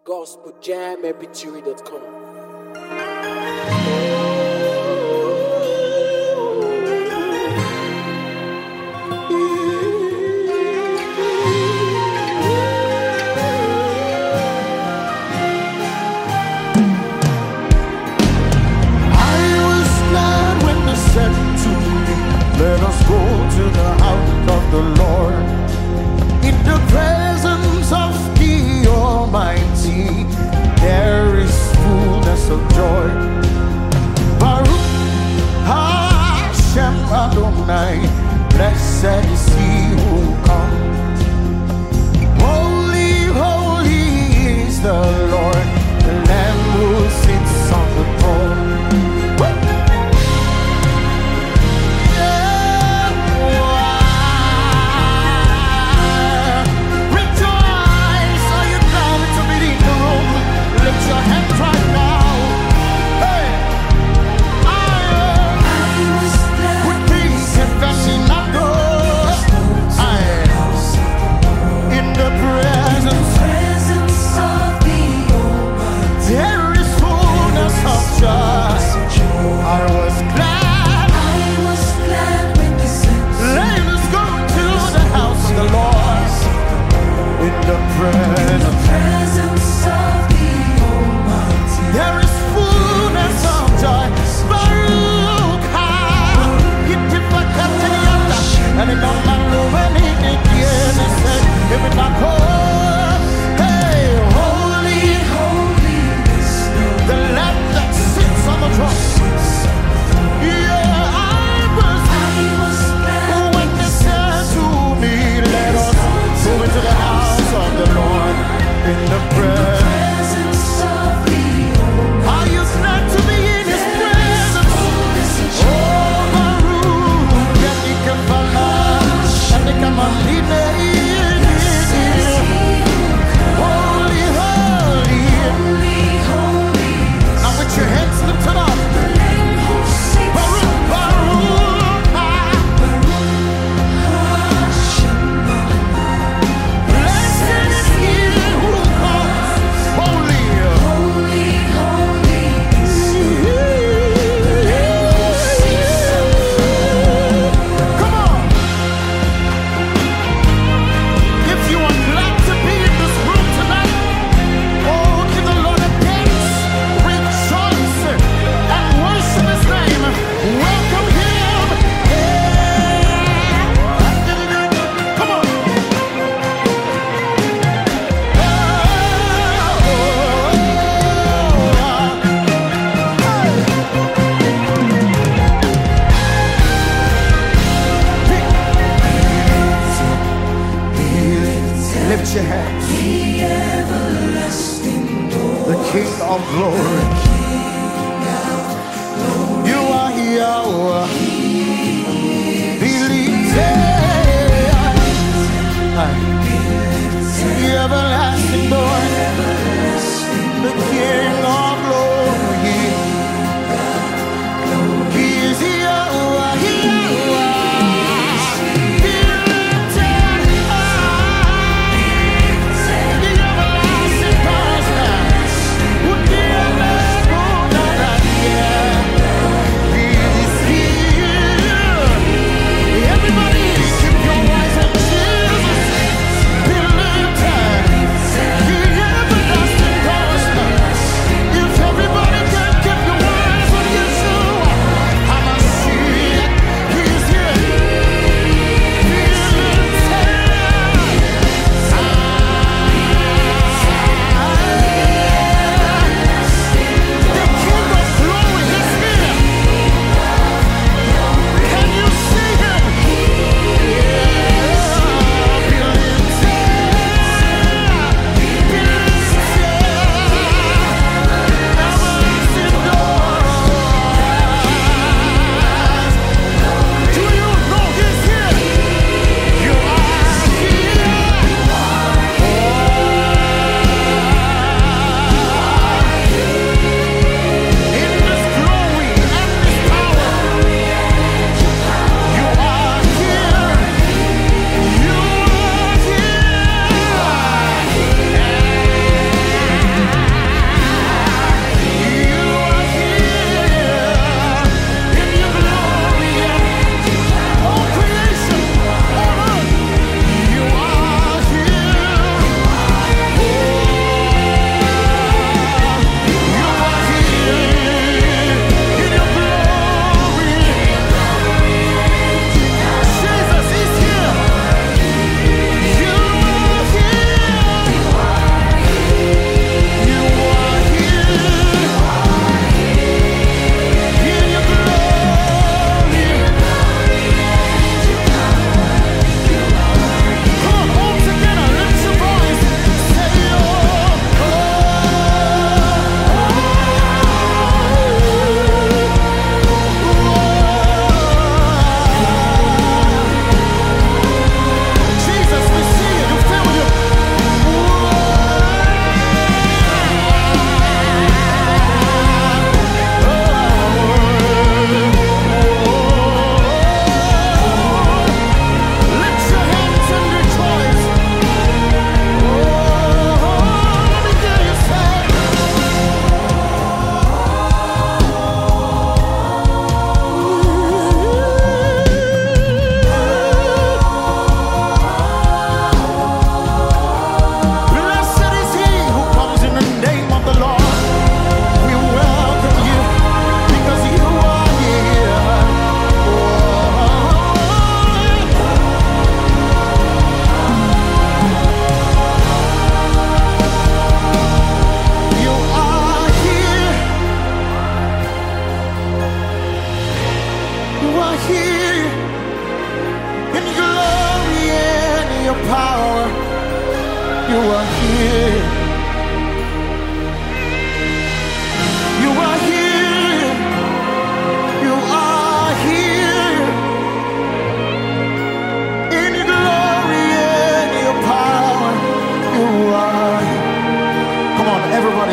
gospeljammpg.com. Let us go to the house of the Lord, in the presence of the Almighty. There is fullness of joy. Baruch Hashem Adonai, blessed is He who comes. Holy, holy is the Lord, the Lamb who sits on the throne.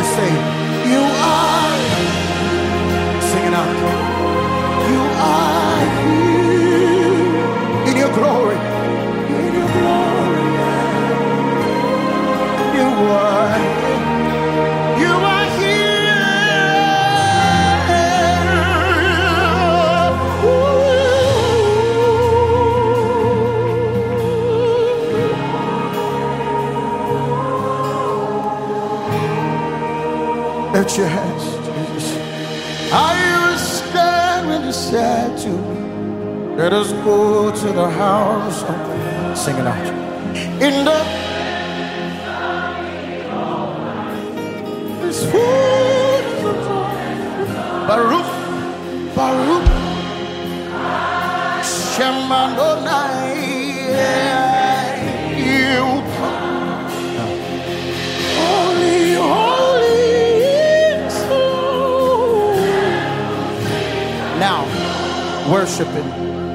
Everybody say, you are. Sing it out. You are here in your glory. In your glory. You are. You are lift your hands, Jesus. I understand when you said to me, let us go to the house of God. Sing it out. In the this food Baruch, Baruch, Shemanonai, you holy, holy. Now, worship Him.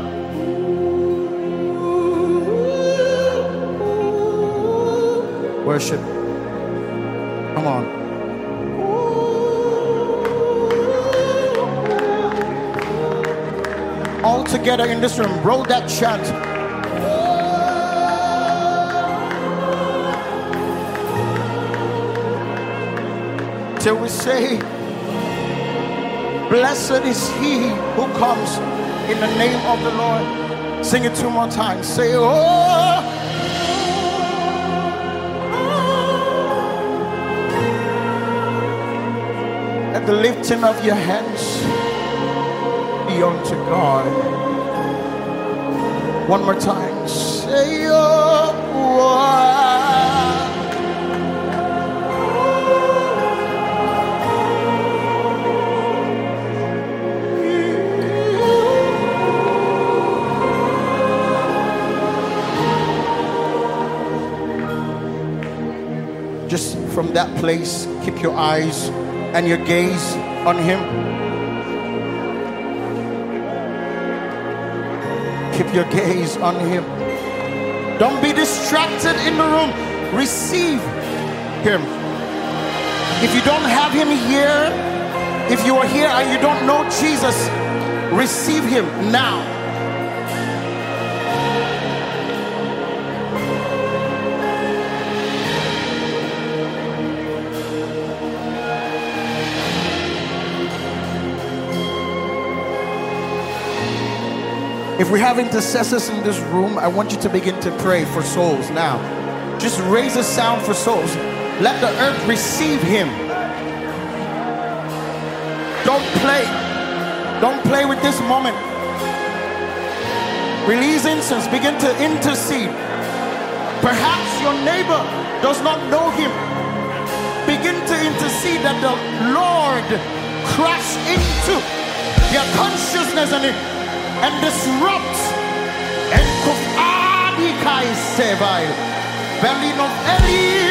Worship. Come on. All together in this room, roll that chant. Till we say, blessed is he who comes in the name of the Lord. Sing it 2 more times. Say, oh. At the lifting of your hands be unto God. One more time. Say, oh. Just from that place, keep your eyes and your gaze on Him. Keep your gaze on Him. Don't be distracted in the room. Receive Him. If you don't have Him here, if you are here and you don't know Jesus, receive Him now. If we have intercessors in this room, I want you to begin to pray for souls now. Just raise a sound for souls. Let the earth receive Him. Don't play. Don't play with this moment. Release incense. Begin to intercede. Perhaps your neighbor does not know Him. Begin to intercede that the Lord crash into their consciousness and disrupt and Kufadi Kai Sevai Berlin of Eli.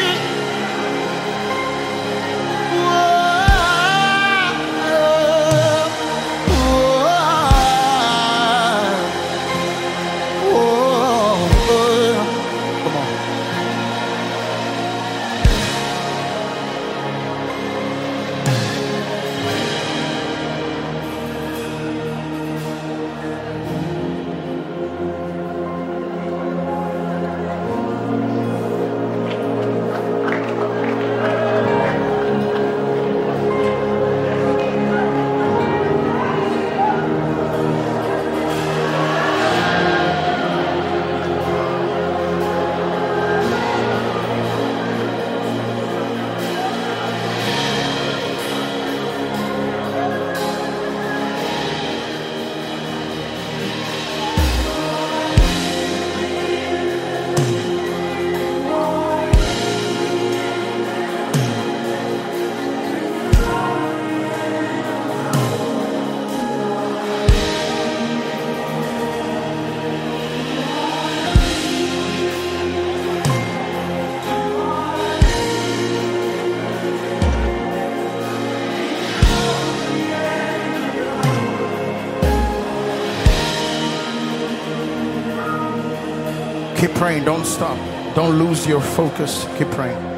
Keep praying, don't stop. Don't lose your focus. Keep praying.